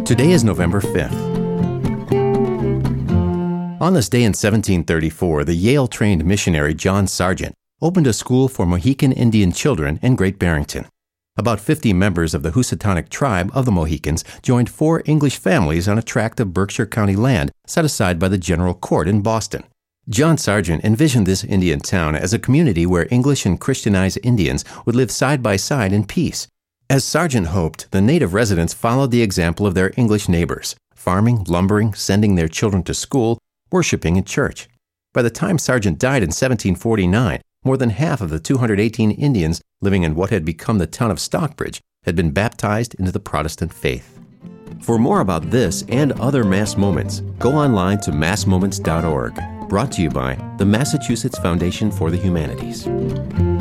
Today is November 5th. On this day in 1734, the Yale-trained missionary John Sargent opened a school for Mohican Indian children in Great Barrington. About 50 members of the Housatonic tribe of the Mohicans joined 4 English families on a tract of Berkshire County land set aside by the General Court in Boston. John Sargent envisioned this Indian town as a community where English and Christianized Indians would live side by side in peace. As Sargent hoped, the native residents followed the example of their English neighbors, farming, lumbering, sending their children to school, worshiping in church. By the time Sargent died in 1749, more than half of the 218 Indians living in what had become the town of Stockbridge had been baptized into the Protestant faith. For more about this and other Mass Moments, go online to massmoments.org. Brought to you by the Massachusetts Foundation for the Humanities.